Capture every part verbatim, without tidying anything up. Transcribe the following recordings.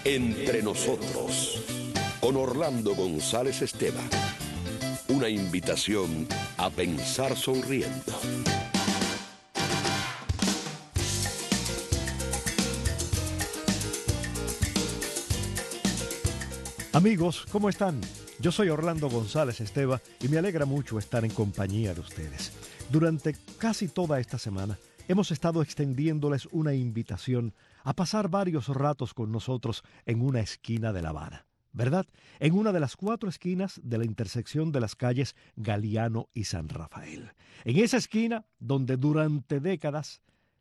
Entre nosotros, con Orlando González Esteban. Una invitación a pensar sonriendo. Amigos, ¿cómo están? Yo soy Orlando González Esteban y me alegra mucho estar en compañía de ustedes. Durante casi toda esta semana hemos estado extendiéndoles una invitación a pasar varios ratos con nosotros en una esquina de La Habana, ¿verdad? En una de las cuatro esquinas de la intersección de las calles Galiano y San Rafael. En esa esquina donde durante décadas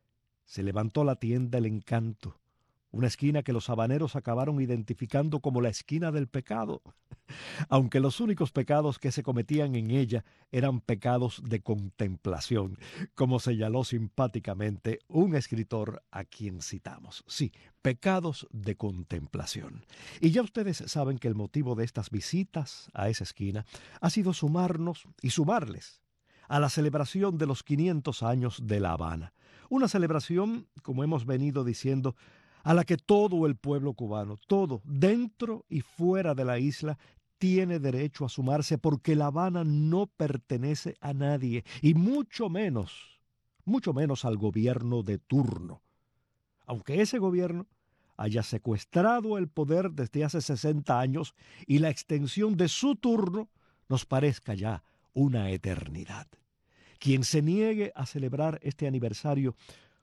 se levantó la tienda El Encanto, una esquina que los habaneros acabaron identificando como la esquina del pecado, aunque los únicos pecados que se cometían en ella eran pecados de contemplación, como señaló simpáticamente un escritor a quien citamos. Sí, pecados de contemplación. Y ya ustedes saben que el motivo de estas visitas a esa esquina ha sido sumarnos y sumarles a la celebración de los quinientos años de La Habana. Una celebración, como hemos venido diciendo, a la que todo el pueblo cubano, todo, dentro y fuera de la isla, tiene derecho a sumarse porque La Habana no pertenece a nadie, y mucho menos, mucho menos al gobierno de turno. Aunque ese gobierno haya secuestrado el poder desde hace sesenta años y la extensión de su turno nos parezca ya una eternidad. Quien se niegue a celebrar este aniversario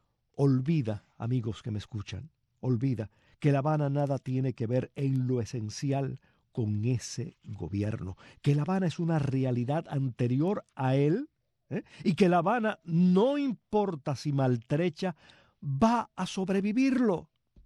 olvida, amigos que me escuchan, olvida que La Habana nada tiene que ver en lo esencial con ese gobierno, que La Habana es una realidad anterior a él, ¿eh? y que La Habana, no importa si maltrecha, va a sobrevivirlo.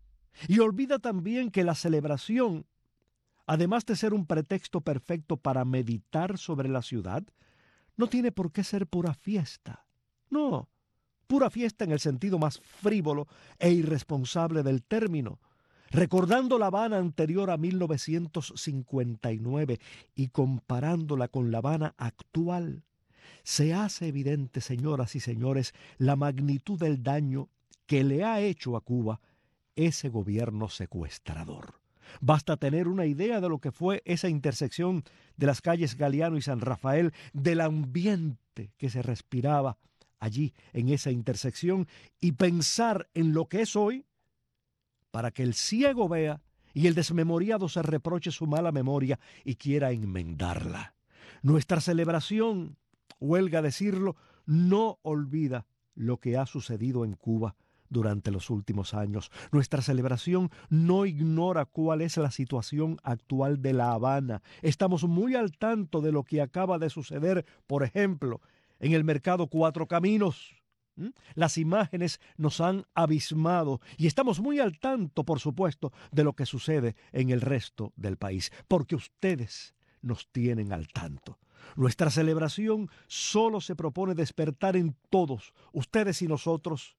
Y olvida también que la celebración, además de ser un pretexto perfecto para meditar sobre la ciudad, no tiene por qué ser pura fiesta. No, pura fiesta en el sentido más frívolo e irresponsable del término, recordando La Habana anterior a mil novecientos cincuenta y nueve y comparándola con La Habana actual. Se hace evidente, señoras y señores, la magnitud del daño que le ha hecho a Cuba ese gobierno secuestrador. Basta tener una idea de lo que fue esa intersección de las calles Galiano y San Rafael, del ambiente que se respiraba allí en esa intersección, y pensar en lo que es hoy, para que el ciego vea y el desmemoriado se reproche su mala memoria y quiera enmendarla. Nuestra celebración, huelga decirlo, no olvida lo que ha sucedido en Cuba durante los últimos años. Nuestra celebración no ignora cuál es la situación actual de La Habana. Estamos muy al tanto de lo que acaba de suceder, por ejemplo, en el mercado Cuatro Caminos. ¿Mm? Las imágenes nos han abismado y estamos muy al tanto, por supuesto, de lo que sucede en el resto del país, porque ustedes nos tienen al tanto. Nuestra celebración solo se propone despertar en todos, ustedes y nosotros,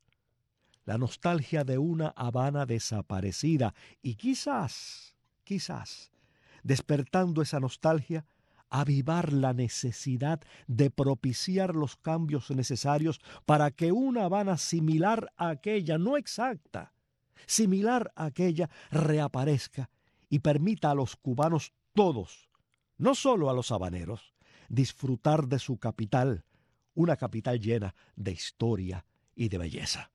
la nostalgia de una Habana desaparecida y quizás, quizás, despertando esa nostalgia, avivar la necesidad de propiciar los cambios necesarios para que una Habana similar a aquella, no exacta, similar a aquella, reaparezca y permita a los cubanos todos, no solo a los habaneros, disfrutar de su capital, una capital llena de historia y de belleza.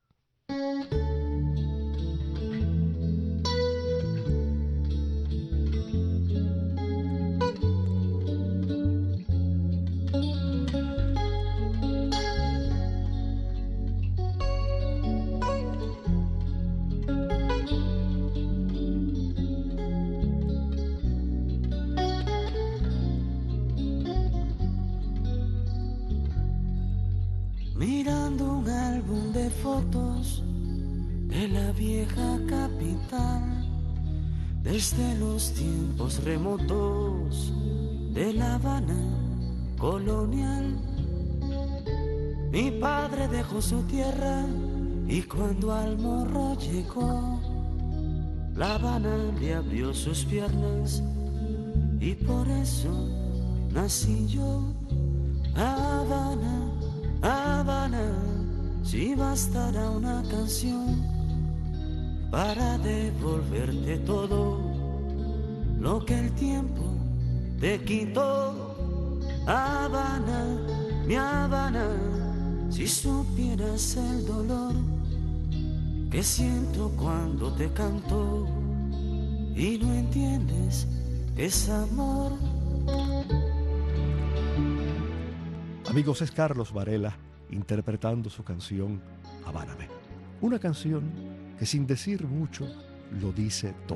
Mirando un álbum de fotos de la vieja capital, desde los tiempos remotos de La Habana colonial. Mi padre dejó su tierra y cuando al morro llegó, La Habana le abrió sus piernas y por eso nací yo. Habana, Habana, si bastará una canción para devolverte todo lo que el tiempo te quitó. Habana, mi Habana, si supieras el dolor que siento cuando te canto y no entiendes que es amor. Amigos, es Carlos Varela interpretando su canción Habáname. Una canción que sin decir mucho lo dice todo.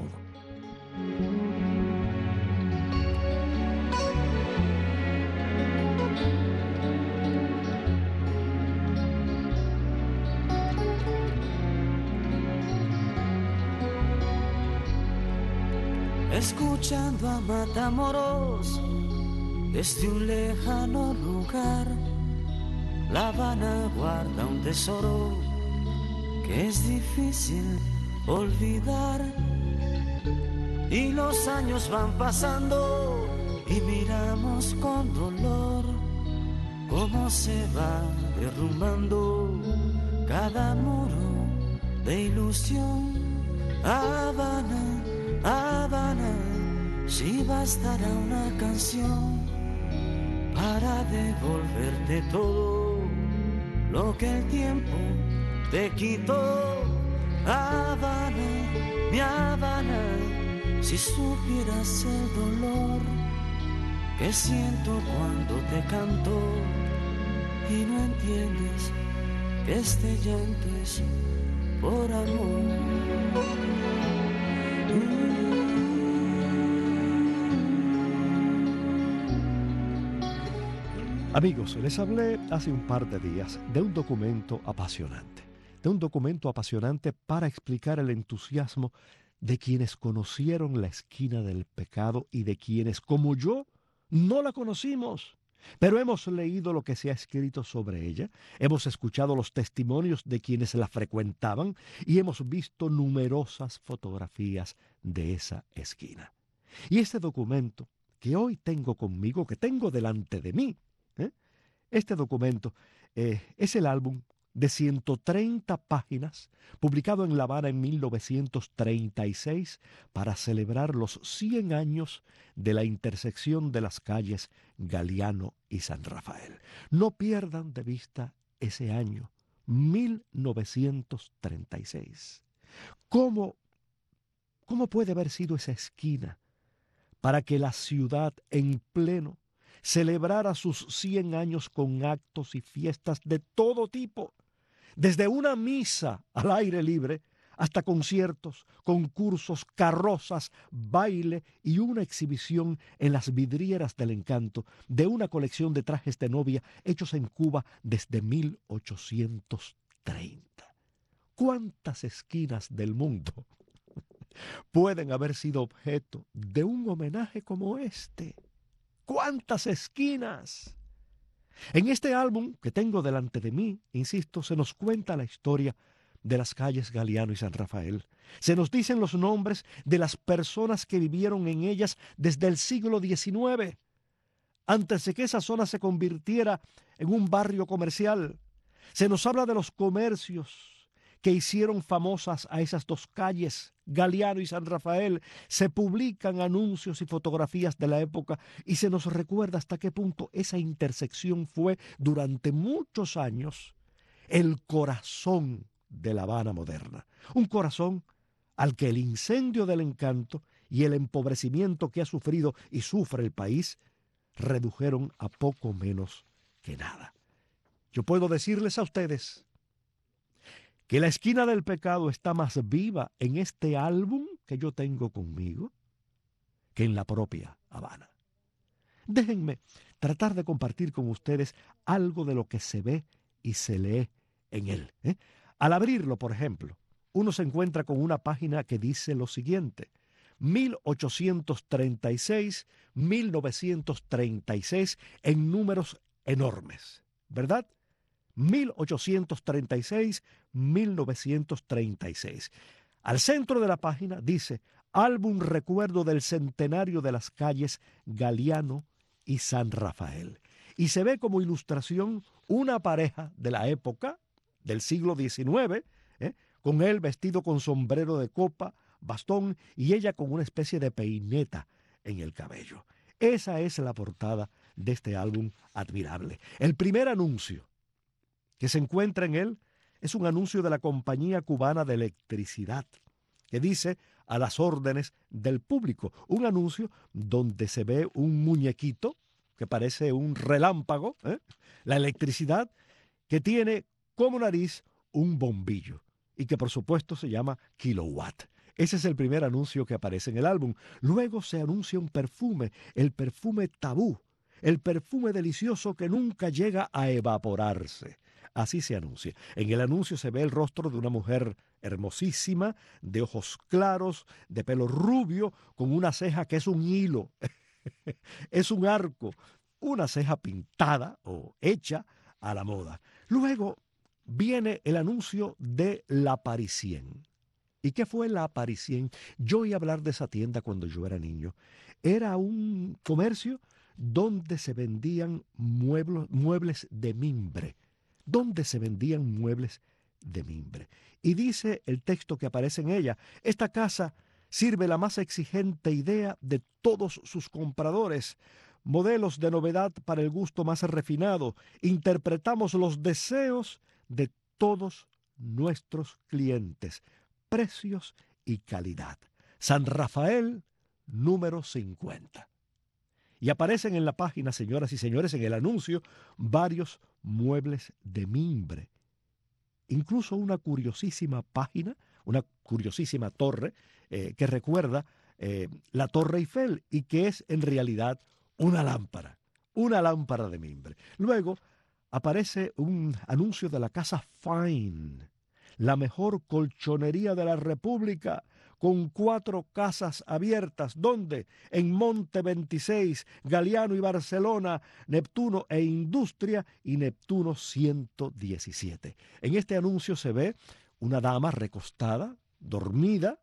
Escuchando a Matamoros desde un lejano lugar, La Habana guarda un tesoro que es difícil olvidar. Y los años van pasando y miramos con dolor cómo se va derrumbando cada muro de ilusión. Habana, Habana, si bastará una canción para devolverte todo lo que el tiempo te quitó. Habana, mi Habana, si supieras el dolor que siento cuando te canto y no entiendes que este llanto es por amor. Amigos, les hablé hace un par de días de un documento apasionante, de un documento apasionante para explicar el entusiasmo de quienes conocieron la esquina del pecado y de quienes, como yo, no la conocimos, pero hemos leído lo que se ha escrito sobre ella, hemos escuchado los testimonios de quienes la frecuentaban y hemos visto numerosas fotografías de esa esquina. Y este documento que hoy tengo conmigo, que tengo delante de mí, ¿eh? Este documento eh, es el álbum de ciento treinta páginas, publicado en La Habana en mil novecientos treinta y seis para celebrar los cien años de la intersección de las calles Galiano y San Rafael. No pierdan de vista ese año, mil novecientos treinta y seis. ¿Cómo, cómo puede haber sido esa esquina para que la ciudad en pleno celebrara sus cien años con actos y fiestas de todo tipo? Desde una misa al aire libre hasta conciertos, concursos, carrozas, baile y una exhibición en las vidrieras del encanto de una colección de trajes de novia hechos en Cuba desde mil ochocientos treinta. ¿Cuántas esquinas del mundo pueden haber sido objeto de un homenaje como este? ¿Cuántas esquinas? En este álbum que tengo delante de mí, insisto, se nos cuenta la historia de las calles Galiano y San Rafael. Se nos dicen los nombres de las personas que vivieron en ellas desde el siglo diecinueve, antes de que esa zona se convirtiera en un barrio comercial. Se nos habla de los comercios que hicieron famosas a esas dos calles, Galiano y San Rafael. Se publican anuncios y fotografías de la época y se nos recuerda hasta qué punto esa intersección fue durante muchos años el corazón de La Habana moderna. Un corazón al que el incendio del encanto y el empobrecimiento que ha sufrido y sufre el país redujeron a poco menos que nada. Yo puedo decirles a ustedes que la esquina del pecado está más viva en este álbum que yo tengo conmigo que en la propia Habana. Déjenme tratar de compartir con ustedes algo de lo que se ve y se lee en él, ¿eh? Al abrirlo, por ejemplo, uno se encuentra con una página que dice lo siguiente: mil ochocientos treinta y seis, mil novecientos treinta y seis, en números enormes, ¿verdad? mil ochocientos treinta y seis, mil novecientos treinta y seis. Al centro de la página dice: álbum recuerdo del centenario de las calles Galiano y San Rafael. Y se ve como ilustración una pareja de la época del siglo diecinueve, ¿eh? con él vestido con sombrero de copa, bastón y ella con una especie de peineta en el cabello. Esa es la portada de este álbum admirable. El primer anuncio que se encuentra en él es un anuncio de la Compañía Cubana de Electricidad, que dice a las órdenes del público. Un anuncio donde se ve un muñequito que parece un relámpago, ¿eh? La electricidad, que tiene como nariz un bombillo y que por supuesto se llama Kilowatt. Ese es el primer anuncio que aparece en el álbum. Luego se anuncia un perfume, el perfume Tabú, el perfume delicioso que nunca llega a evaporarse. Así se anuncia. En el anuncio se ve el rostro de una mujer hermosísima, de ojos claros, de pelo rubio, con una ceja que es un hilo, es un arco, una ceja pintada o hecha a la moda. Luego viene el anuncio de La Parisien. ¿Y qué fue La Parisien? Yo oí hablar de esa tienda cuando yo era niño. Era un comercio donde se vendían muebles, muebles de mimbre. Donde se vendían muebles de mimbre. Y dice el texto que aparece en ella: esta casa sirve la más exigente idea de todos sus compradores. Modelos de novedad para el gusto más refinado. Interpretamos los deseos de todos nuestros clientes. Precios y calidad. San Rafael, número cincuenta. Y aparecen en la página, señoras y señores, en el anuncio, varios muebles de mimbre. Incluso una curiosísima página, una curiosísima torre eh, que recuerda eh, la Torre Eiffel y que es en realidad una lámpara, una lámpara de mimbre. Luego aparece un anuncio de la casa Fine, la mejor colchonería de la República, con cuatro casas abiertas, donde en Monte veintiséis, Galeano y Barcelona, Neptuno e Industria y Neptuno ciento diecisiete. En este anuncio se ve una dama recostada, dormida,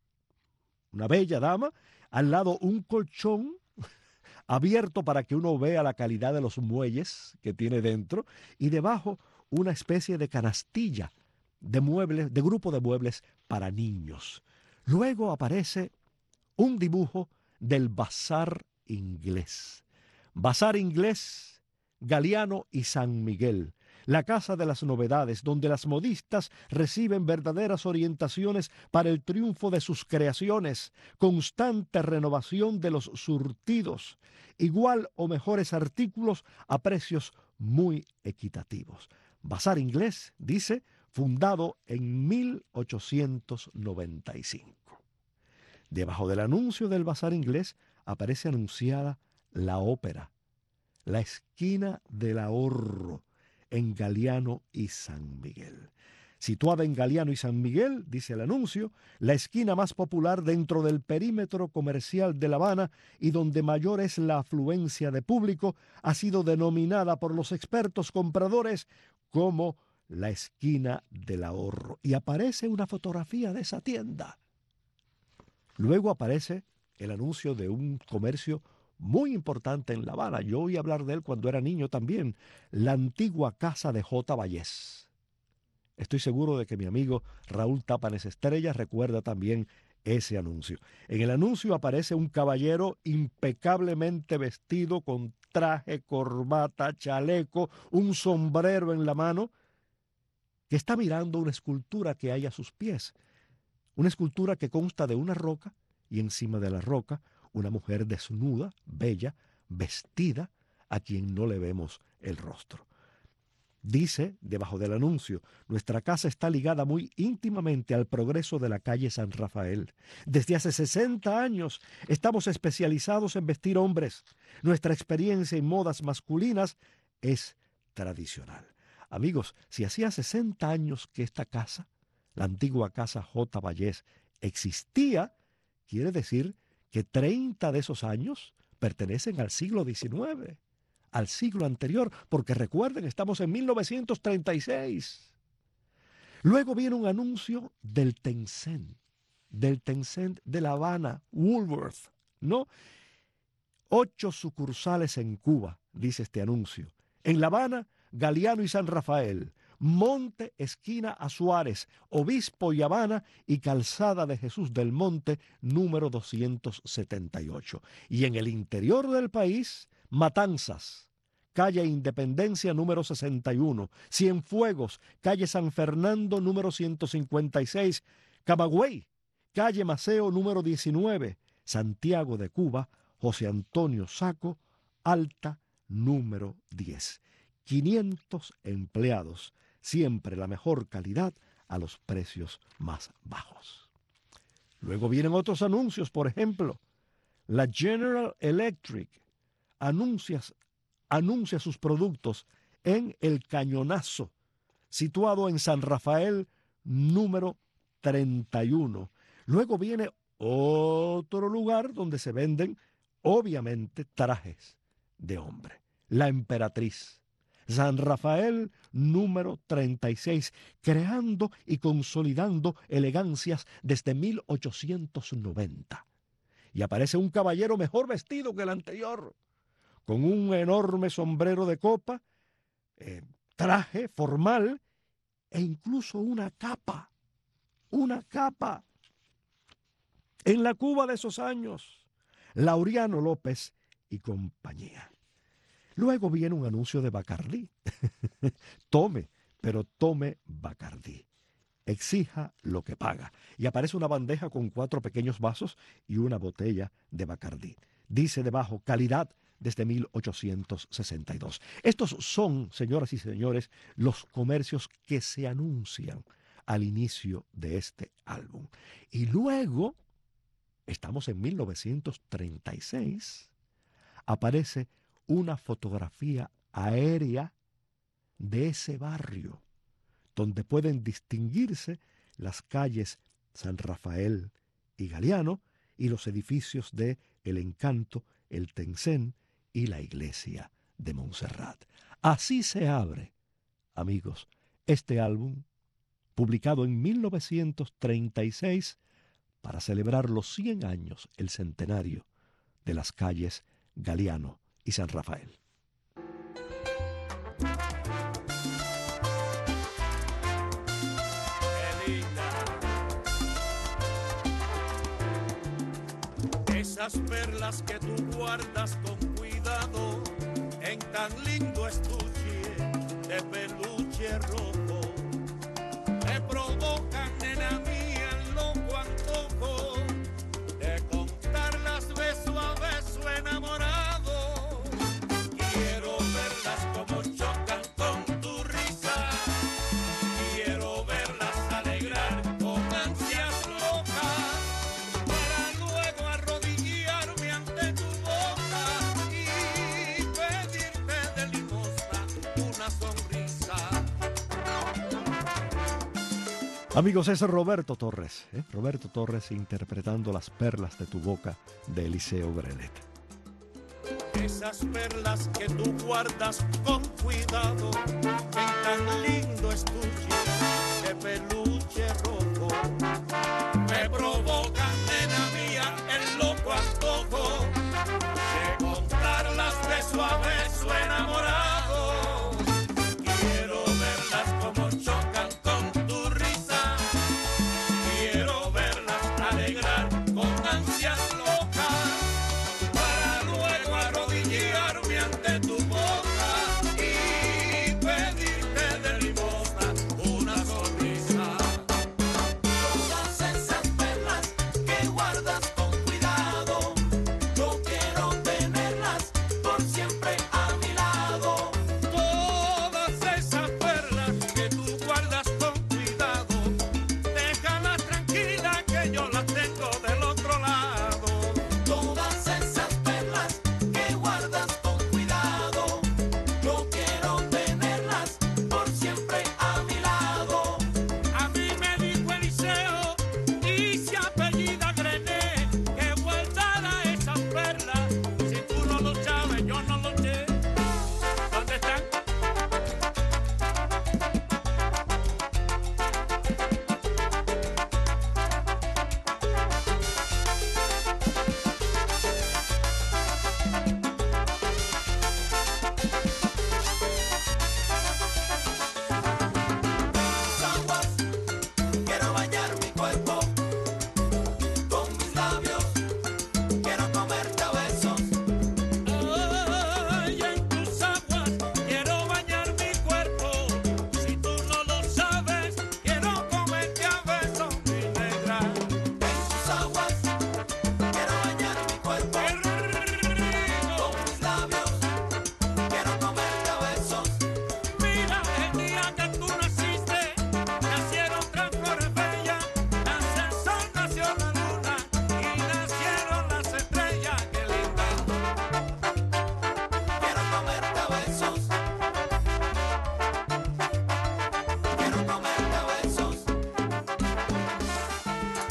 una bella dama, al lado un colchón abierto para que uno vea la calidad de los muelles que tiene dentro, y debajo una especie de canastilla de muebles, de grupo de muebles para niños. Luego aparece un dibujo del Bazar Inglés. Bazar Inglés, Galeano y San Miguel. La casa de las novedades, donde las modistas reciben verdaderas orientaciones para el triunfo de sus creaciones, constante renovación de los surtidos, igual o mejores artículos a precios muy equitativos. Bazar Inglés, dice, fundado en mil ochocientos noventa y cinco. Debajo del anuncio del Bazar Inglés aparece anunciada la ópera, la esquina del ahorro, en Galeano y San Miguel. Situada en Galeano y San Miguel, dice el anuncio, la esquina más popular dentro del perímetro comercial de La Habana y donde mayor es la afluencia de público, ha sido denominada por los expertos compradores como la esquina del ahorro. Y aparece una fotografía de esa tienda. Luego aparece el anuncio de un comercio muy importante en La Habana. Yo oí hablar de él cuando era niño también. La antigua casa de J. Vallés. Estoy seguro de que mi amigo Raúl Tápanes Estrella recuerda también ese anuncio. En el anuncio aparece un caballero impecablemente vestido con traje, corbata, chaleco, un sombrero en la mano, que está mirando una escultura que hay a sus pies. Una escultura que consta de una roca y encima de la roca una mujer desnuda, bella, vestida, a quien no le vemos el rostro. Dice, debajo del anuncio, nuestra casa está ligada muy íntimamente al progreso de la calle San Rafael. Desde hace sesenta años estamos especializados en vestir hombres. Nuestra experiencia en modas masculinas es tradicional. Amigos, si hacía sesenta años que esta casa, la antigua casa J. Vallés, existía, quiere decir que treinta de esos años pertenecen al siglo diecinueve, al siglo anterior, porque recuerden, estamos en mil novecientos treinta y seis. Luego viene un anuncio del Tencent, del Tencent de La Habana, Woolworth, ¿no? Ocho sucursales en Cuba, dice este anuncio. En La Habana, Galeano y San Rafael, Monte, esquina a Suárez, Obispo y Habana y Calzada de Jesús del Monte, número doscientos setenta y ocho. Y en el interior del país, Matanzas, calle Independencia, número sesenta y uno. Cienfuegos, calle San Fernando, número ciento cincuenta y seis. Camagüey, calle Maceo, número diecinueve. Santiago de Cuba, José Antonio Saco, Alta, número diez. quinientos empleados, siempre la mejor calidad a los precios más bajos. Luego vienen otros anuncios, por ejemplo, la General Electric anuncia, anuncia sus productos en El Cañonazo, situado en San Rafael, número treinta y uno. Luego viene otro lugar donde se venden, obviamente, trajes de hombre. La Emperatriz, San Rafael, número treinta y seis, creando y consolidando elegancias desde mil ochocientos noventa. Y aparece un caballero mejor vestido que el anterior, con un enorme sombrero de copa, eh, traje formal e incluso una capa, una capa. En la Cuba de esos años, Laureano López y compañía. Luego viene un anuncio de Bacardí. Tome, pero tome Bacardí. Exija lo que paga. Y aparece una bandeja con cuatro pequeños vasos y una botella de Bacardí. Dice debajo, calidad desde mil ochocientos sesenta y dos. Estos son, señoras y señores, los comercios que se anuncian al inicio de este álbum. Y luego, estamos en mil novecientos treinta y seis, aparece una fotografía aérea de ese barrio, donde pueden distinguirse las calles San Rafael y Galiano y los edificios de El Encanto, el Tencén y la iglesia de Montserrat. Así se abre, amigos, este álbum, publicado en mil novecientos treinta y seis, para celebrar los cien años, el centenario de las calles Galiano y San Rafael. Qué linda. Esas perlas que tú guardas con cuidado en tan lindo estuche de peluche rojo me provocan, nena mía, el loco antojo de contarlas beso a beso enamorado. Amigos, es Roberto Torres, ¿eh? Roberto Torres interpretando Las perlas de tu boca de Eliseo Grenet. Esas perlas que tú guardas con cuidado en tan lindo estuche de peluche rojo me provocan, nena mía, el loco antojo de contarlas beso a beso enamorado. Quiero verlas como chocan con tu risa, quiero verlas alegrar con ansias locas, para luego arrodillarme ante tu boca y pedirte de limosna una sonrisa. Todas esas perlas que guardas con cuidado, yo quiero tenerlas por siempre a mi lado. Todas esas perlas que tú guardas con cuidado, déjalas tranquilas que yo las tengo de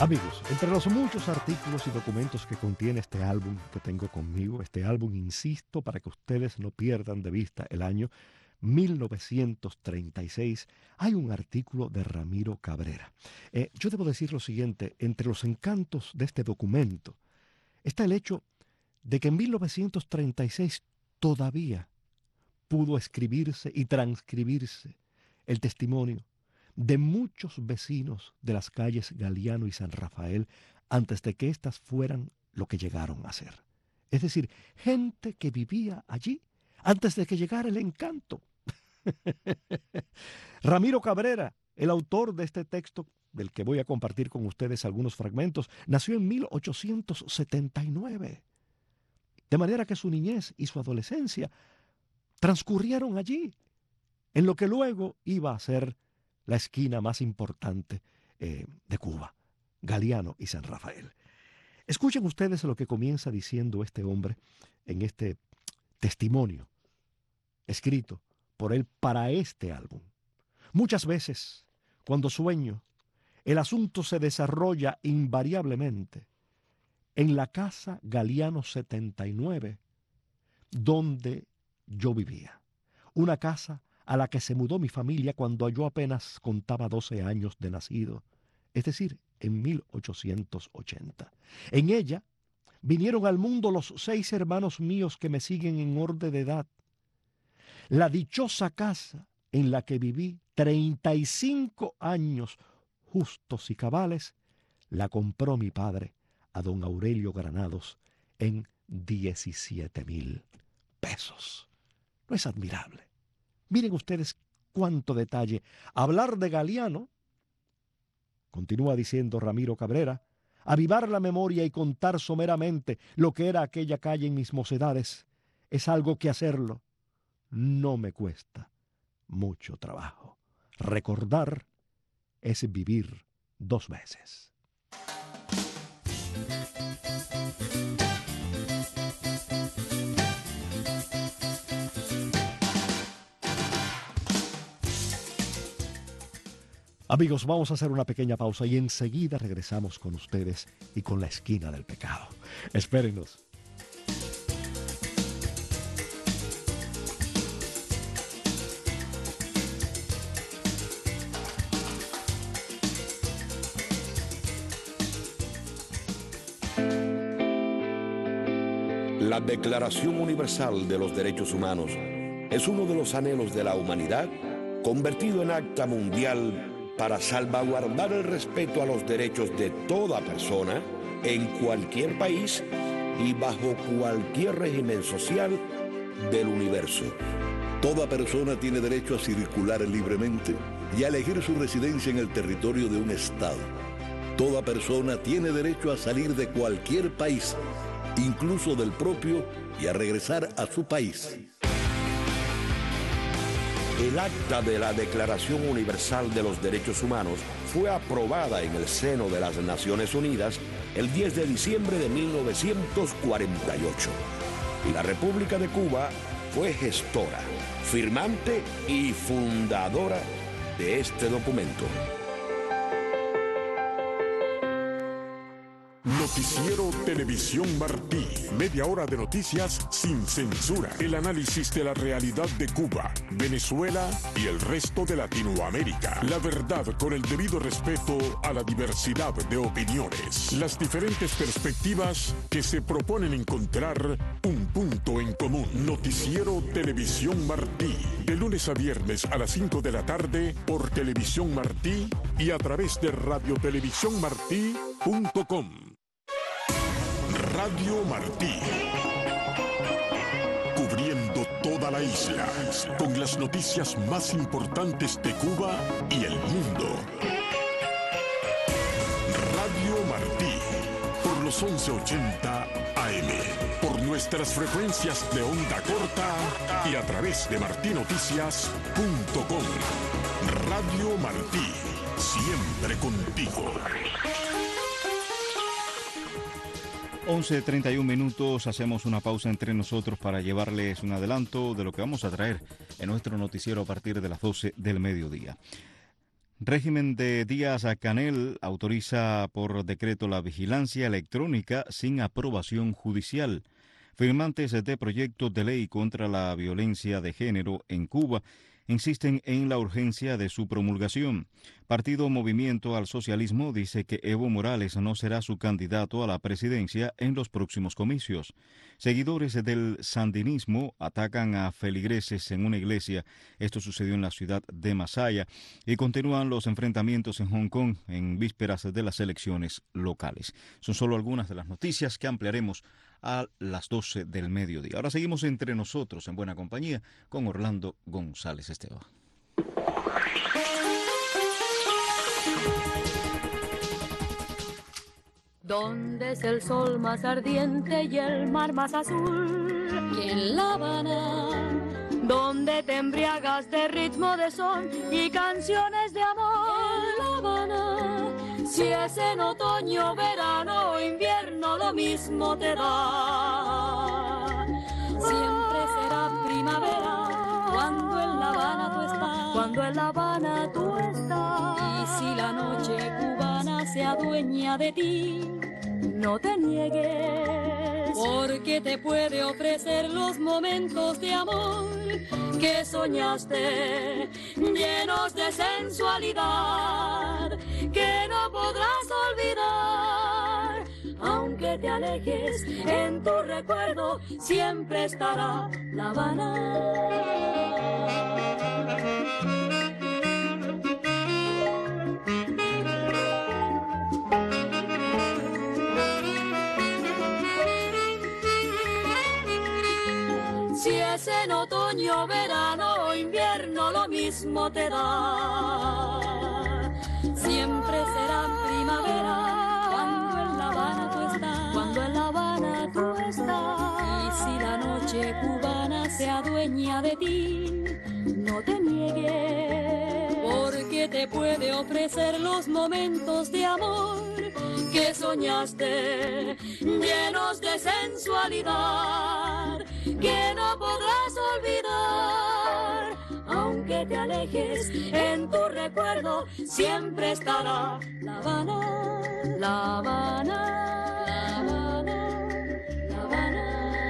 Amigos, entre los muchos artículos y documentos que contiene este álbum que tengo conmigo, este álbum, insisto, para que ustedes no pierdan de vista el año mil novecientos treinta y seis, hay un artículo de Ramiro Cabrera. Eh, yo debo decir lo siguiente, entre los encantos de este documento está el hecho de que en mil novecientos treinta y seis todavía pudo escribirse y transcribirse el testimonio de muchos vecinos de las calles Galiano y San Rafael antes de que éstas fueran lo que llegaron a ser. Es decir, gente que vivía allí antes de que llegara el encanto. Ramiro Cabrera, el autor de este texto, del que voy a compartir con ustedes algunos fragmentos, nació en mil ochocientos setenta y nueve. De manera que su niñez y su adolescencia transcurrieron allí, en lo que luego iba a ser la esquina más importante eh, de Cuba, Galiano y San Rafael. Escuchen ustedes lo que comienza diciendo este hombre en este testimonio escrito por él para este álbum. Muchas veces, cuando sueño, el asunto se desarrolla invariablemente en la casa Galiano setenta y nueve, donde yo vivía. Una casa a la que se mudó mi familia cuando yo apenas contaba doce años de nacido, es decir, en mil ochocientos ochenta. En ella vinieron al mundo los seis hermanos míos que me siguen en orden de edad. La dichosa casa en la que viví treinta y cinco años justos y cabales, la compró mi padre a don Aurelio Granados en diecisiete mil pesos. ¿No es admirable? Miren ustedes cuánto detalle. Hablar de Galiano, continúa diciendo Ramiro Cabrera, avivar la memoria y contar someramente lo que era aquella calle en mis mocedades, es algo que hacerlo no me cuesta mucho trabajo. Recordar es vivir dos veces. Amigos, vamos a hacer una pequeña pausa y enseguida regresamos con ustedes y con la esquina del pecado. Espérenos. La Declaración Universal de los Derechos Humanos es uno de los anhelos de la humanidad convertido en acta mundial para salvaguardar el respeto a los derechos de toda persona en cualquier país y bajo cualquier régimen social del universo. Toda persona tiene derecho a circular libremente y a elegir su residencia en el territorio de un estado. Toda persona tiene derecho a salir de cualquier país, incluso del propio, y a regresar a su país. El acta de la Declaración Universal de los Derechos Humanos fue aprobada en el seno de las Naciones Unidas el diez de diciembre de mil novecientos cuarenta y ocho. Y la República de Cuba fue gestora, firmante y fundadora de este documento. Noticiero Televisión Martí. Media hora de noticias sin censura. El análisis de la realidad de Cuba, Venezuela y el resto de Latinoamérica. La verdad con el debido respeto a la diversidad de opiniones. Las diferentes perspectivas que se proponen encontrar un punto en común. Noticiero Televisión Martí. De lunes a viernes a las cinco de la tarde por Televisión Martí y a través de radio televisión martí punto com. Radio Martí, cubriendo toda la isla, con las noticias más importantes de Cuba y el mundo. Radio Martí, por los once ochenta A M, por nuestras frecuencias de onda corta y a través de martí noticias punto com. Radio Martí, siempre contigo. once treinta y un minutos, hacemos una pausa entre nosotros para llevarles un adelanto de lo que vamos a traer en nuestro noticiero a partir de las doce del mediodía. Régimen de Díaz-Canel autoriza por decreto la vigilancia electrónica sin aprobación judicial. Firmantes de proyectos de ley contra la violencia de género en Cuba insisten en la urgencia de su promulgación. Partido Movimiento al Socialismo dice que Evo Morales no será su candidato a la presidencia en los próximos comicios. Seguidores del sandinismo atacan a feligreses en una iglesia. Esto sucedió en la ciudad de Masaya y continúan los enfrentamientos en Hong Kong en vísperas de las elecciones locales. Son solo algunas de las noticias que ampliaremos a las doce del mediodía. Ahora seguimos entre nosotros en buena compañía con Orlando González Esteban. ¿Dónde es el sol más ardiente y el mar más azul? Que en La Habana. Donde te embriagas de ritmo de son y canciones de amor. En La Habana. Si es en otoño, verano o invierno, lo mismo te da. Siempre será primavera cuando en La Habana tú estás. Cuando en La Habana tú estás. Y si la noche cubana se adueña de ti, no te niegues, porque te puede ofrecer los momentos de amor que soñaste, llenos de sensualidad, que no podrás olvidar. Aunque te alejes, en tu recuerdo siempre estará La Habana. Si es en otoño, verano o invierno, lo mismo te da. Siempre será primavera cuando en La Habana tú estás. Cuando en La Habana tú estás. Y si la noche cubana se adueña de ti, no te niegues, porque te puede ofrecer los momentos de amor que soñaste, llenos de sensualidad, que no podrás olvidar. Aunque te alejes, en tu recuerdo siempre estará La Habana, La Habana, La Habana, La Habana.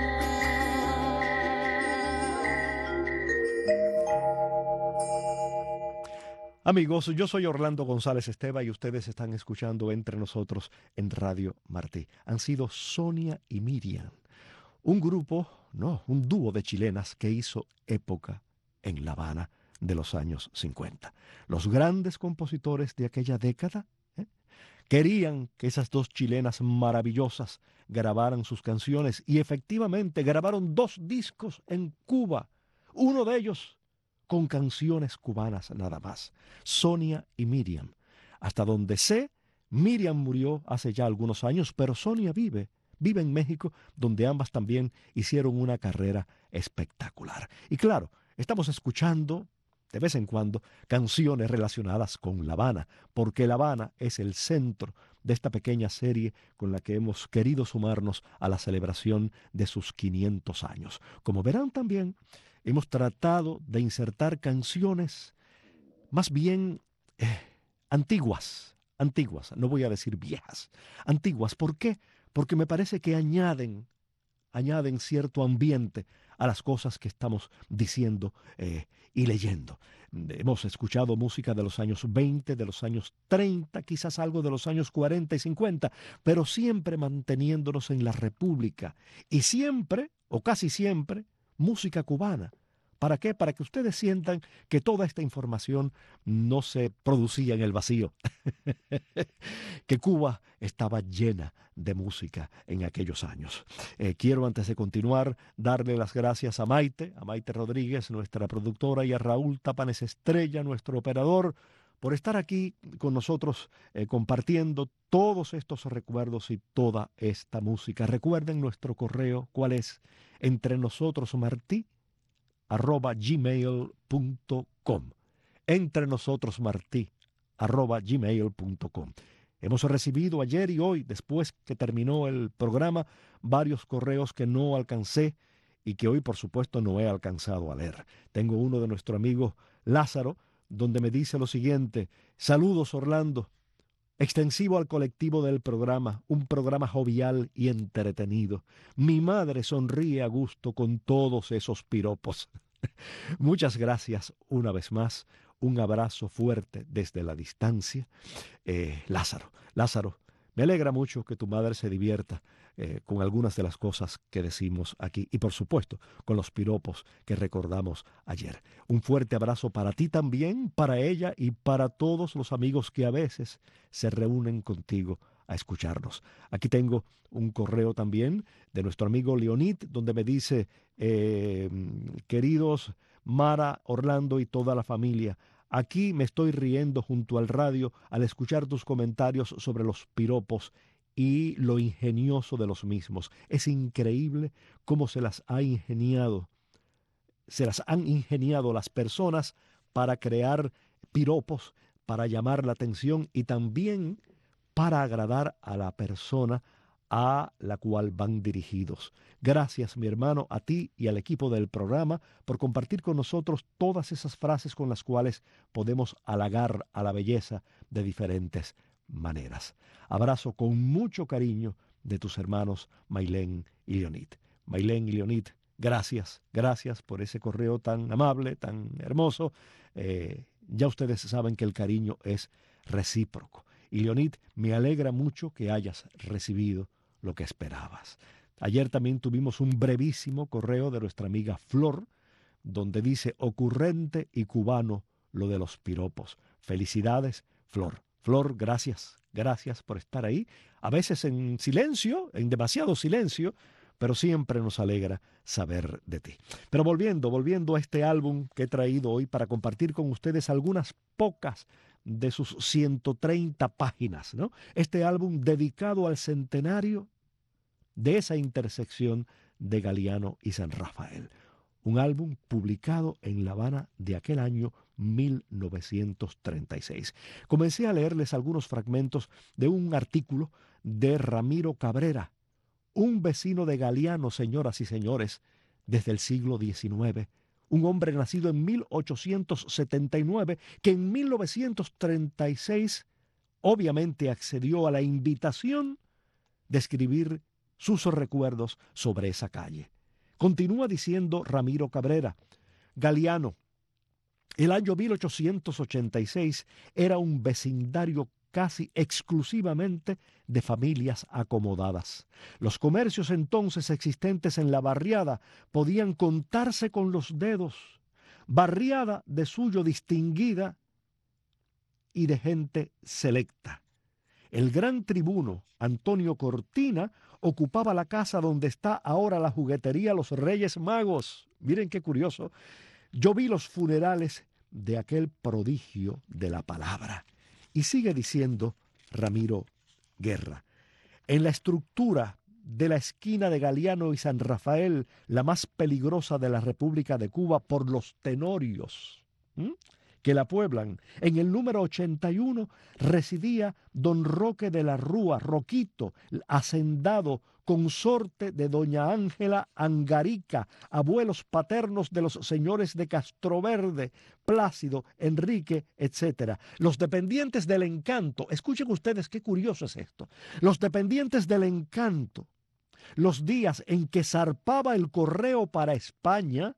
Amigos, yo soy Orlando González Esteban y ustedes están escuchando Entre Nosotros en Radio Martí. Han sido Sonia y Miriam, un grupo, no, un dúo de chilenas que hizo época en La Habana de los años cincuenta. Los grandes compositores de aquella década ¿eh? querían que esas dos chilenas maravillosas grabaran sus canciones y efectivamente grabaron dos discos en Cuba, uno de ellos con canciones cubanas nada más, Sonia y Miriam. Hasta donde sé, Miriam murió hace ya algunos años, pero Sonia vive, vive en México, donde ambas también hicieron una carrera espectacular. Y claro, estamos escuchando de vez en cuando canciones relacionadas con La Habana, porque La Habana es el centro de esta pequeña serie con la que hemos querido sumarnos a la celebración de sus quinientos años. Como verán también, hemos tratado de insertar canciones más bien eh, antiguas, antiguas, no voy a decir viejas, antiguas. ¿Por qué? Porque me parece que añaden, añaden cierto ambiente a las cosas que estamos diciendo eh, y leyendo. Hemos escuchado música de los años veinte, de los años treinta, quizás algo de los años cuarenta y cincuenta, pero siempre manteniéndonos en la República y siempre, o casi siempre, música cubana. ¿Para qué? Para que ustedes sientan que toda esta información no se producía en el vacío, que Cuba estaba llena de música en aquellos años. Eh, quiero, antes de continuar, darle las gracias a Maite, a Maite Rodríguez, nuestra productora, y a Raúl Tapanes Estrella, nuestro operador, por estar aquí con nosotros eh, compartiendo todos estos recuerdos y toda esta música. Recuerden nuestro correo, ¿cuál es? entrenosotros.martí arroba gmail punto com. entrenosotros.martí arroba gmail punto com. Hemos recibido ayer y hoy, después que terminó el programa, varios correos que no alcancé y que hoy, por supuesto, no he alcanzado a leer. Tengo uno de nuestro amigo Lázaro, donde me dice lo siguiente: saludos Orlando, extensivo al colectivo del programa, un programa jovial y entretenido. Mi madre sonríe a gusto con todos esos piropos. Muchas gracias una vez más, un abrazo fuerte desde la distancia. Eh, Lázaro, Lázaro, me alegra mucho que tu madre se divierta eh, con algunas de las cosas que decimos aquí y por supuesto con los piropos que recordamos ayer. Un fuerte abrazo para ti también, para ella y para todos los amigos que a veces se reúnen contigo a escucharnos. Aquí tengo un correo también de nuestro amigo Leonid, donde me dice, eh, queridos Mara, Orlando y toda la familia, aquí me estoy riendo junto al radio al escuchar tus comentarios sobre los piropos y lo ingenioso de los mismos. Es increíble cómo se las ha ingeniado, se las han ingeniado las personas para crear piropos, para llamar la atención y también para agradar a la persona a la cual van dirigidos. Gracias, mi hermano, a ti y al equipo del programa por compartir con nosotros todas esas frases con las cuales podemos halagar a la belleza de diferentes maneras. Abrazo con mucho cariño de tus hermanos Maylén y Leonid. Maylén y Leonid, gracias, gracias por ese correo tan amable, tan hermoso. Eh, ya ustedes saben que el cariño es recíproco. Y Leonid, me alegra mucho que hayas recibido lo que esperabas. Ayer también tuvimos un brevísimo correo de nuestra amiga Flor, donde dice ocurrente y cubano lo de los piropos. Felicidades, Flor. Flor, gracias, gracias por estar ahí. A veces en silencio, en demasiado silencio, pero siempre nos alegra saber de ti. Pero volviendo, volviendo a este álbum que he traído hoy para compartir con ustedes algunas pocas de sus ciento treinta páginas, ¿no? Este álbum dedicado al centenario de esa intersección de Galiano y San Rafael. Un álbum publicado en La Habana de aquel año mil novecientos treinta y seis. Comencé a leerles algunos fragmentos de un artículo de Ramiro Cabrera, un vecino de Galiano, señoras y señores, desde el siglo diecinueve, un hombre nacido en mil ochocientos setenta y nueve, que en mil novecientos treinta y seis obviamente accedió a la invitación de escribir sus recuerdos sobre esa calle. Continúa diciendo Ramiro Cabrera, Galiano, el año mil ochocientos ochenta y seis era un vecindario casi exclusivamente de familias acomodadas. Los comercios entonces existentes en la barriada podían contarse con los dedos. Barriada de suyo distinguida y de gente selecta. El gran tribuno Antonio Cortina ocupaba la casa donde está ahora la juguetería Los Reyes Magos. Miren qué curioso. Yo vi los funerales de aquel prodigio de la palabra. Y sigue diciendo Ramiro Guerra, en la estructura de la esquina de Galiano y San Rafael, la más peligrosa de la República de Cuba por los tenorios ¿m? que la pueblan, en el número ochenta y uno residía don Roque de la Rúa, Roquito, hacendado, consorte de doña Ángela Angarica, abuelos paternos de los señores de Castroverde, Plácido, Enrique, etcétera. Los dependientes del Encanto, escuchen ustedes qué curioso es esto, los dependientes del Encanto, los días en que zarpaba el correo para España,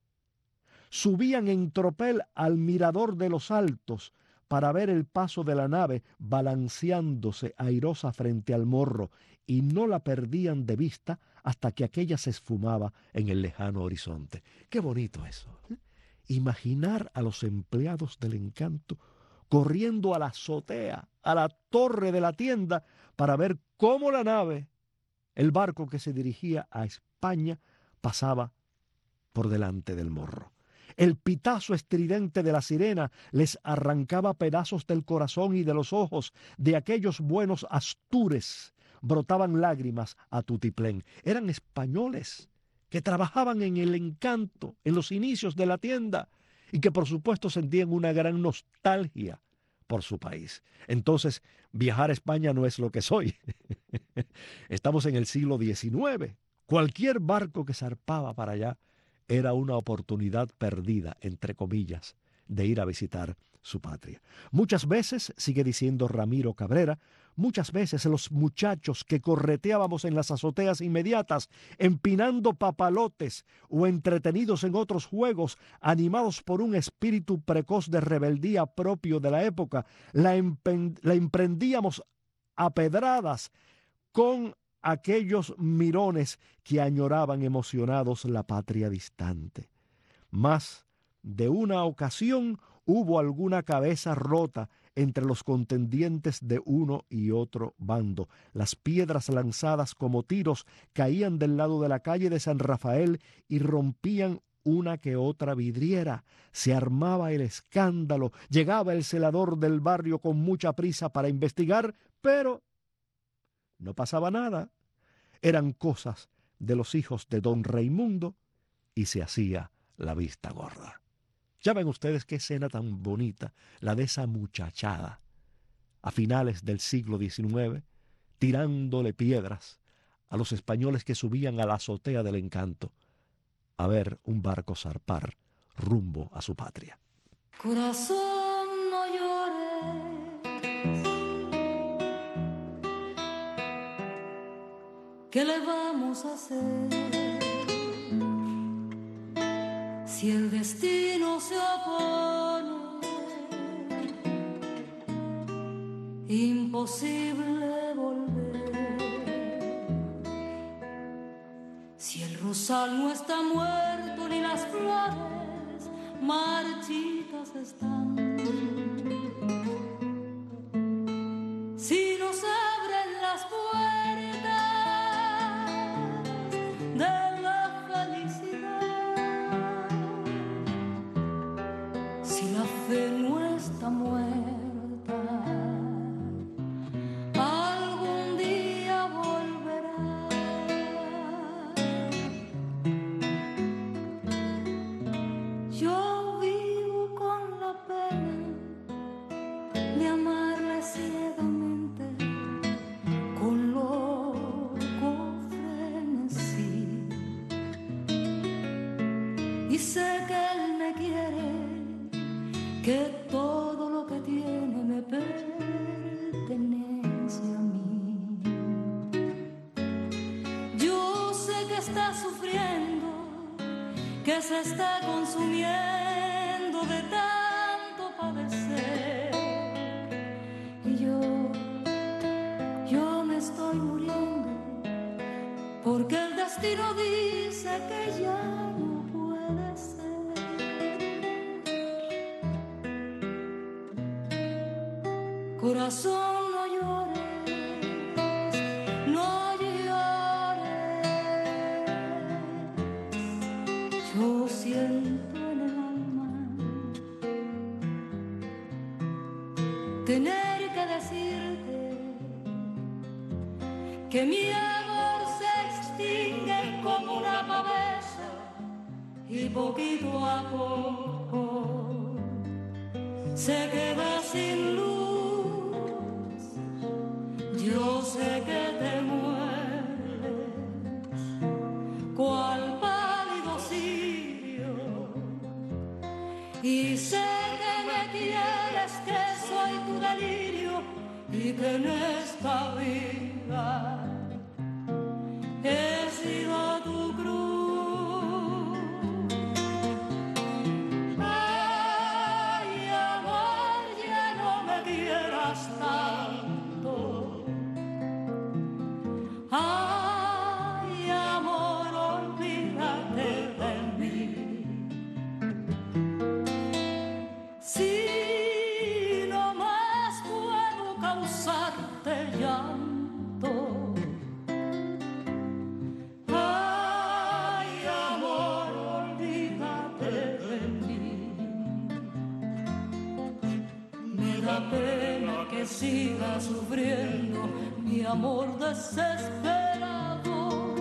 subían en tropel al mirador de los Altos para ver el paso de la nave balanceándose airosa frente al morro, y no la perdían de vista hasta que aquella se esfumaba en el lejano horizonte. Qué bonito eso, ¿eh? Imaginar a los empleados del Encanto corriendo a la azotea, a la torre de la tienda, para ver cómo la nave, el barco que se dirigía a España, pasaba por delante del morro. El pitazo estridente de la sirena les arrancaba pedazos del corazón y de los ojos de aquellos buenos astures. Brotaban lágrimas a tutiplén. Eran españoles que trabajaban en el Encanto, en los inicios de la tienda, y que por supuesto sentían una gran nostalgia por su país. Entonces, viajar a España no es lo que soy. Estamos en el siglo diecinueve. Cualquier barco que zarpaba para allá era una oportunidad perdida, entre comillas, de ir a visitar su patria. Muchas veces, sigue diciendo Ramiro Cabrera, muchas veces los muchachos que correteábamos en las azoteas inmediatas, empinando papalotes o entretenidos en otros juegos, animados por un espíritu precoz de rebeldía propio de la época, la, empen- la emprendíamos a pedradas con aquellos mirones que añoraban emocionados la patria distante. Más de una ocasión hubo alguna cabeza rota entre los contendientes de uno y otro bando. Las piedras lanzadas como tiros caían del lado de la calle de San Rafael y rompían una que otra vidriera. Se armaba el escándalo, llegaba el celador del barrio con mucha prisa para investigar, pero no pasaba nada. Eran cosas de los hijos de don Raimundo y se hacía la vista gorda. Ya ven ustedes qué escena tan bonita, la de esa muchachada a finales del siglo diecinueve, tirándole piedras a los españoles que subían a la azotea del Encanto a ver un barco zarpar rumbo a su patria. Corazón, no llores, ¿qué le vamos a hacer? Si el destino se opone, imposible volver. Si el rosal no está muerto ni las flores marchitas están, si nos abren las puertas de la felicidad, si la fe no está muerta, algún día volverá. Yo vivo con la pena de amarla ciegamente, con loco frenesí, y sé que él me quiere, que todo lo que tiene me pertenece a mí. Yo sé que está sufriendo, que se está consumiendo de tanto padecer, y yo, yo me estoy muriendo, porque el destino dice que ya no puede ser. Corazón, no llores, no llores. Yo siento en el alma tener que decirte que mi amor se extingue como una pavesa y poquito a poco se queda sin luz. Yo sé que te mueres, cual pálido cirio, y sé que me quieres, que soy tu delirio, y que en esta vida he sido tu cruz. Ay, amor, ya no me quieras tanto. Ay, amor, olvídate de mí. Si no más puedo causarte llanto. Ay, amor, olvídate de mí. Me da pena que siga sufriendo mi amor desesperado.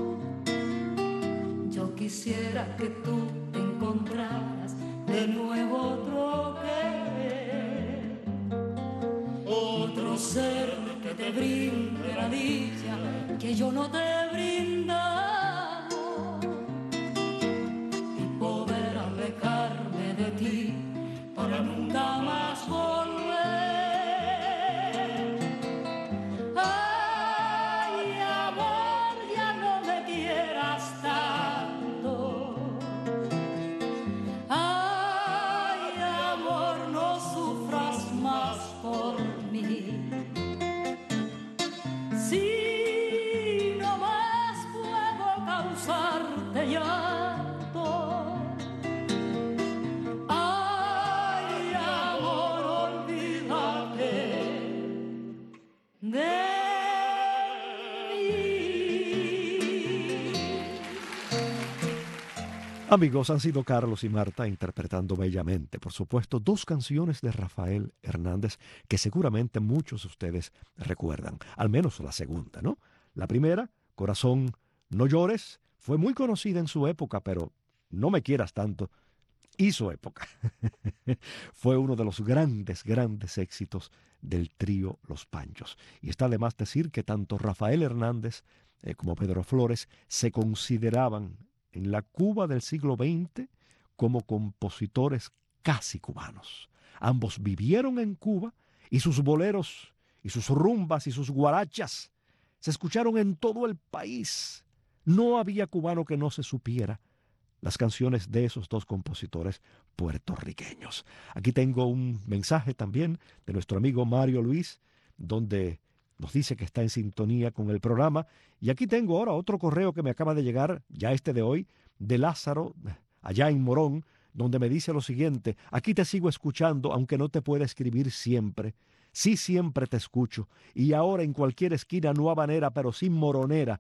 Yo quisiera que tú te encontraras de nuevo otro querer, otro ser que te brinde la dicha que yo no te he brindado, y poder alejarme de ti para Amigos, han sido Carlos y Marta interpretando bellamente, por supuesto, dos canciones de Rafael Hernández que seguramente muchos de ustedes recuerdan, al menos la segunda, ¿no? La primera, Corazón, no llores, fue muy conocida en su época, pero No me quieras tanto hizo época. Fue uno de los grandes, grandes éxitos del trío Los Panchos. Y está de más decir que tanto Rafael Hernández eh, como Pedro Flores se consideraban en la Cuba del siglo veinte como compositores casi cubanos. Ambos vivieron en Cuba y sus boleros y sus rumbas y sus guarachas se escucharon en todo el país. No había cubano que no se supiera las canciones de esos dos compositores puertorriqueños. Aquí tengo un mensaje también de nuestro amigo Mario Luis, donde nos dice que está en sintonía con el programa. Y aquí tengo ahora otro correo que me acaba de llegar, ya este de hoy, de Lázaro, allá en Morón, donde me dice lo siguiente: aquí te sigo escuchando, aunque no te pueda escribir siempre. Sí, siempre te escucho. Y ahora en cualquier esquina no habanera, pero sin moronera.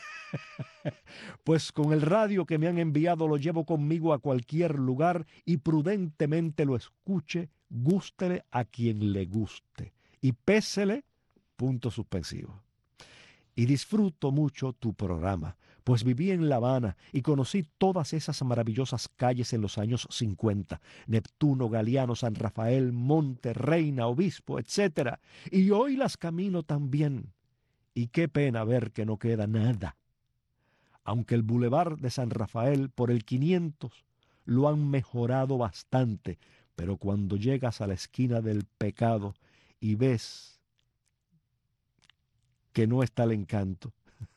Pues con el radio que me han enviado lo llevo conmigo a cualquier lugar y prudentemente lo escuche, gústele a quien le guste. Y pésele, punto suspensivo. Y disfruto mucho tu programa, pues viví en La Habana y conocí todas esas maravillosas calles en los años cincuenta, Neptuno, Galeano, San Rafael, Monte, Reina, Obispo, etcétera. Y hoy las camino también. Y qué pena ver que no queda nada. Aunque el Boulevard de San Rafael por el quinientos lo han mejorado bastante, pero cuando llegas a la esquina del Pecado y ves que no está el encanto,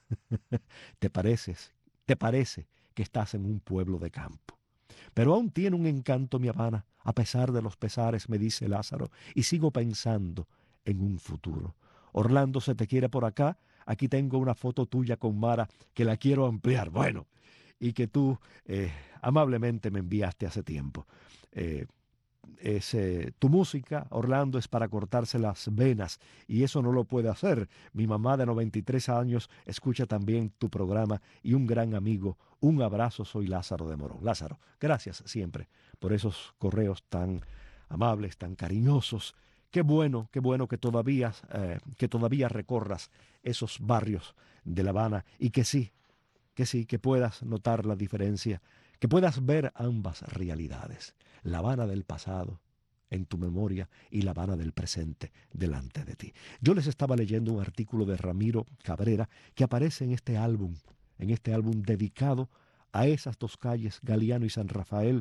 te pareces, te parece que estás en un pueblo de campo. Pero aún tiene un encanto mi Habana, a pesar de los pesares, me dice Lázaro, y sigo pensando en un futuro. Orlando, se te quiere por acá. Aquí tengo una foto tuya con Mara que la quiero ampliar. Bueno, y que tú eh, amablemente me enviaste hace tiempo. Eh, es, eh, tu música, Orlando, es para cortarse las venas y eso no lo puede hacer. Mi mamá de noventa y tres años escucha también tu programa y un gran amigo. Un abrazo, soy Lázaro de Morón. Lázaro, gracias siempre por esos correos tan amables, tan cariñosos. Qué bueno, qué bueno que todavía, eh, que todavía recorras esos barrios de La Habana y que sí, que sí, que puedas notar la diferencia, que puedas ver ambas realidades, La Habana del pasado en tu memoria y La Habana del presente delante de ti. Yo les estaba leyendo un artículo de Ramiro Cabrera que aparece en este álbum, en este álbum dedicado a esas dos calles, Galeano y San Rafael,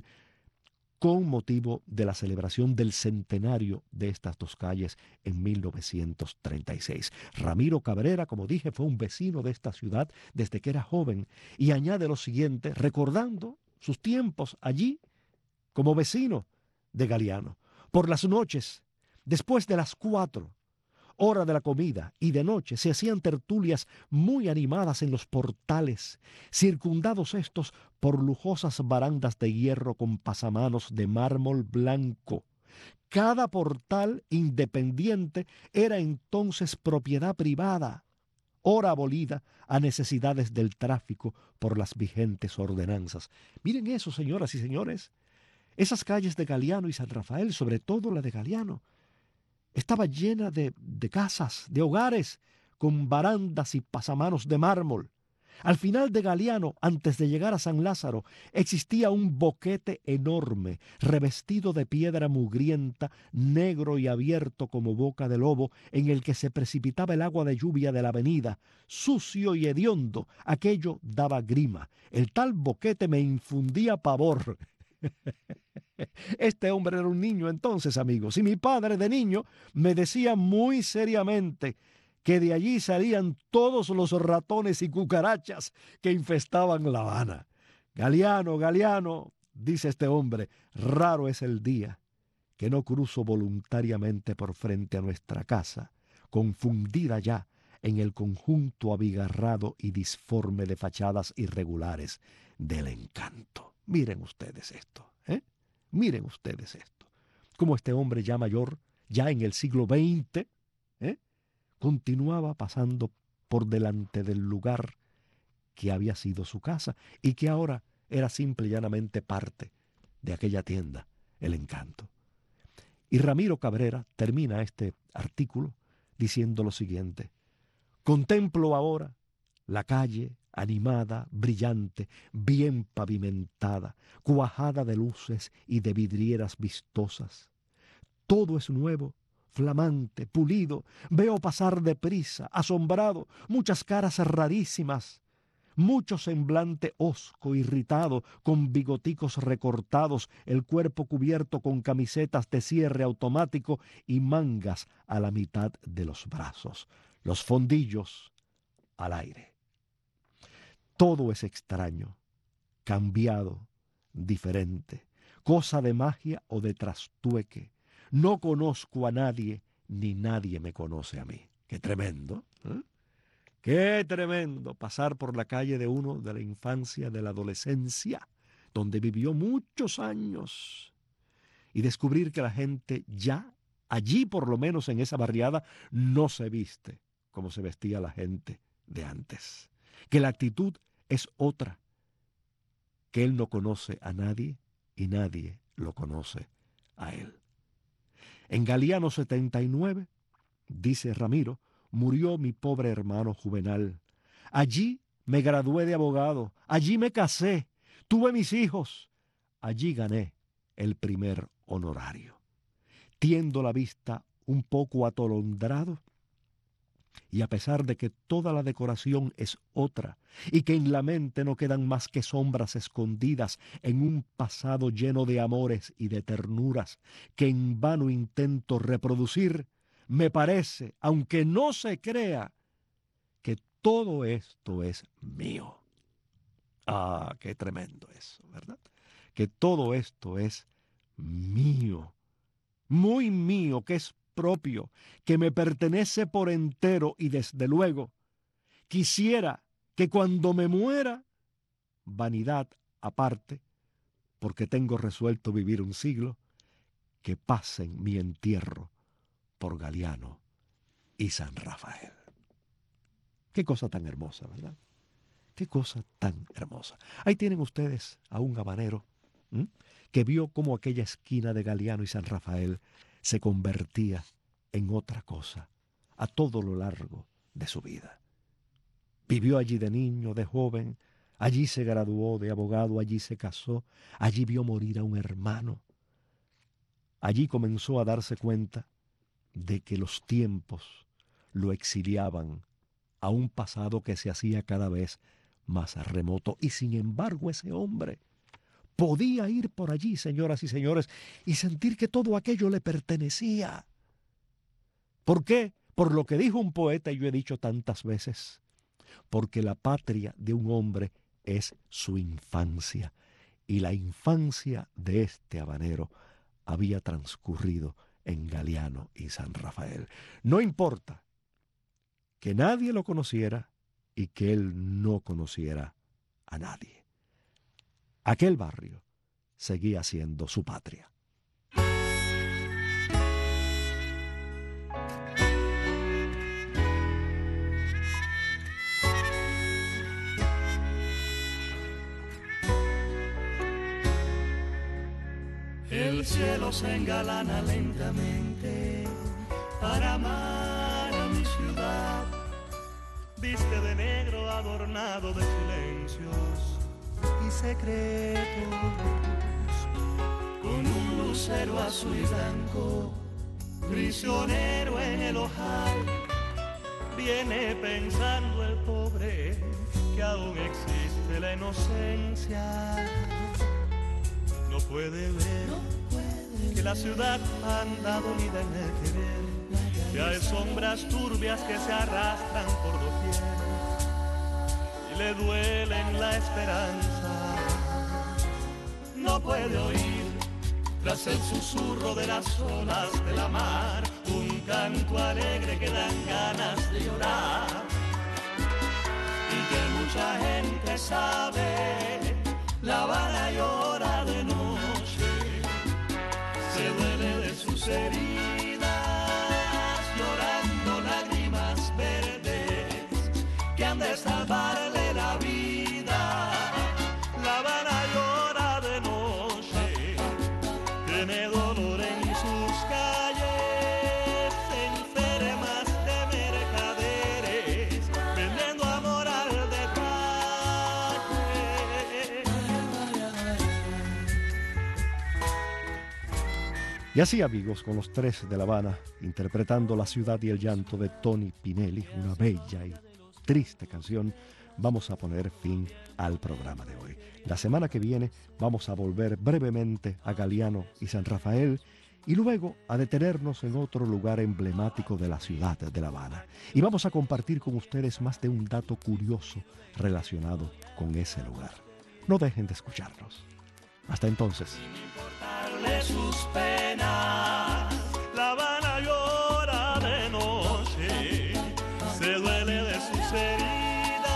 con motivo de la celebración del centenario de estas dos calles en mil novecientos treinta y seis. Ramiro Cabrera, como dije, fue un vecino de esta ciudad desde que era joven y añade lo siguiente, recordando sus tiempos allí como vecino de Galeano. Por las noches, después de las cuatro, hora de la comida, y de noche se hacían tertulias muy animadas en los portales, circundados estos por lujosas barandas de hierro con pasamanos de mármol blanco. Cada portal independiente era entonces propiedad privada, ora abolida a necesidades del tráfico por las vigentes ordenanzas. Miren eso, señoras y señores, esas calles de Galeano y San Rafael, sobre todo la de Galeano, estaba llena de, de casas, de hogares, con barandas y pasamanos de mármol. Al final de Galeano, antes de llegar a San Lázaro, existía un boquete enorme, revestido de piedra mugrienta, negro y abierto como boca de lobo, en el que se precipitaba el agua de lluvia de la avenida, sucio y hediondo. Aquello daba grima. El tal boquete me infundía pavor. Este hombre era un niño entonces, amigos, y mi padre de niño me decía muy seriamente que de allí salían todos los ratones y cucarachas que infestaban La Habana. Galeano, Galeano, dice este hombre, raro es el día que no cruzo voluntariamente por frente a nuestra casa, confundida ya en el conjunto abigarrado y disforme de fachadas irregulares del encanto. Miren ustedes esto, ¿eh? Miren ustedes esto. Como este hombre ya mayor, ya en el siglo veinte, ¿eh? continuaba pasando por delante del lugar que había sido su casa y que ahora era simple y llanamente parte de aquella tienda, el encanto. Y Ramiro Cabrera termina este artículo diciendo lo siguiente: contemplo ahora la calle animada, brillante, bien pavimentada, cuajada de luces y de vidrieras vistosas. Todo es nuevo, flamante, pulido. Veo pasar deprisa, asombrado, muchas caras rarísimas, mucho semblante hosco, irritado, con bigoticos recortados, el cuerpo cubierto con camisetas de cierre automático y mangas a la mitad de los brazos, los fondillos al aire. Todo es extraño, cambiado, diferente, cosa de magia o de trastueque. No conozco a nadie, ni nadie me conoce a mí. ¡Qué tremendo! ¿eh? ¡Qué tremendo! Pasar por la calle de uno de la infancia, de la adolescencia, donde vivió muchos años, y descubrir que la gente ya, allí por lo menos en esa barriada, no se viste como se vestía la gente de antes. Que la actitud es otra, que él no conoce a nadie y nadie lo conoce a él. En Galiano setenta y nueve, dice Ramiro, murió mi pobre hermano Juvenal. Allí me gradué de abogado, allí me casé, tuve mis hijos, allí gané el primer honorario. Tiendo la vista un poco atolondrado, y a pesar de que toda la decoración es otra y que en la mente no quedan más que sombras escondidas en un pasado lleno de amores y de ternuras que en vano intento reproducir, me parece, aunque no se crea, que todo esto es mío. Ah, qué tremendo eso, ¿verdad? Que todo esto es mío, muy mío, que es propio, que me pertenece por entero, y desde luego quisiera que cuando me muera, vanidad aparte, porque tengo resuelto vivir un siglo, que pasen mi entierro por Galiano y San Rafael. Qué cosa tan hermosa, ¿verdad? Qué cosa tan hermosa. Ahí tienen ustedes a un habanero ¿m? que vio cómo aquella esquina de Galiano y San Rafael se convertía en otra cosa a todo lo largo de su vida. Vivió allí de niño, de joven, allí se graduó de abogado, allí se casó, allí vio morir a un hermano. Allí comenzó a darse cuenta de que los tiempos lo exiliaban a un pasado que se hacía cada vez más remoto. Y sin embargo ese hombre podía ir por allí, señoras y señores, y sentir que todo aquello le pertenecía. ¿Por qué? Por lo que dijo un poeta, y yo he dicho tantas veces, porque la patria de un hombre es su infancia, y la infancia de este habanero había transcurrido en Galiano y San Rafael. No importa que nadie lo conociera y que él no conociera a nadie. Aquel barrio seguía siendo su patria. El cielo se engalana lentamente para amar a mi ciudad. Viste de negro adornado de silencios y secretos, con un lucero azul y blanco, prisionero en el ojal. Viene pensando el pobre que aún existe la inocencia. No puede ver no puede que la ciudad anda dolida en el querer, que hay sombras turbias que se arrastran por doquier y le duelen la esperanza. No puede oír tras el susurro de las olas de la mar un canto alegre que dan ganas de llorar, y que mucha gente sabe La Habana llora de noche, se duele de sus heridas, llorando lágrimas verdes que han de salvarle la vida. La Habana Y así, amigos, con los Tres de La Habana, interpretando La ciudad y el llanto de Tony Pinelli, una bella y triste canción, vamos a poner fin al programa de hoy. La semana que viene vamos a volver brevemente a Galiano y San Rafael y luego a detenernos en otro lugar emblemático de la ciudad de La Habana. Y vamos a compartir con ustedes más de un dato curioso relacionado con ese lugar. No dejen de escucharnos. Hasta entonces. Sin importarle sus penas, La Habana llora de noche, se duele de sus heridas,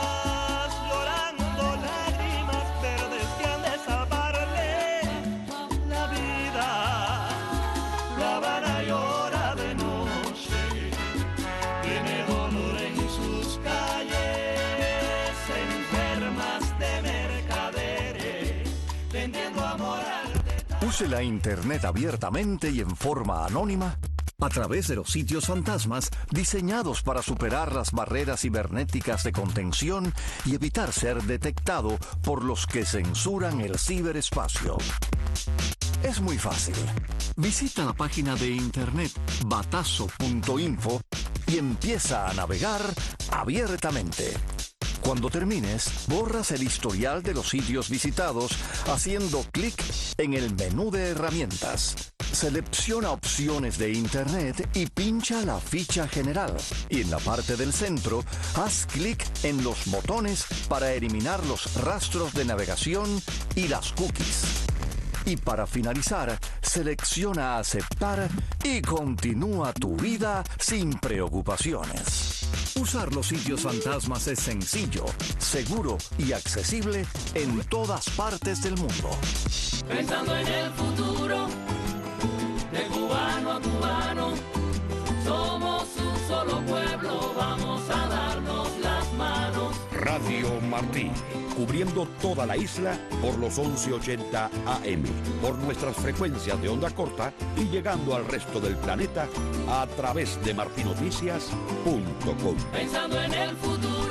llorando lágrimas verdes que han de salvarle la vida. La Habana llora de noche, tiene dolor en sus calles, enfermas de mercaderes, vendiendo amor al detalle. Use la Internet abiertamente y en forma anónima a través de los sitios fantasmas diseñados para superar las barreras cibernéticas de contención y evitar ser detectado por los que censuran el ciberespacio. Es muy fácil. Visita la página de internet batazo punto info y empieza a navegar abiertamente. Cuando termines, borras el historial de los sitios visitados haciendo clic en el menú de herramientas. Selecciona opciones de Internet y pincha la ficha general. Y en la parte del centro, haz clic en los botones para eliminar los rastros de navegación y las cookies. Y para finalizar, selecciona aceptar y continúa tu vida sin preocupaciones. Usar los sitios fantasmas es sencillo, seguro y accesible en todas partes del mundo. Pensando en el futuro, de cubano a cubano, somos un solo pueblo, vamos a darnos las manos. Radio Martí, cubriendo toda la isla por los once ochenta A M, por nuestras frecuencias de onda corta y llegando al resto del planeta a través de martinoticias punto com. Pensando en el futuro.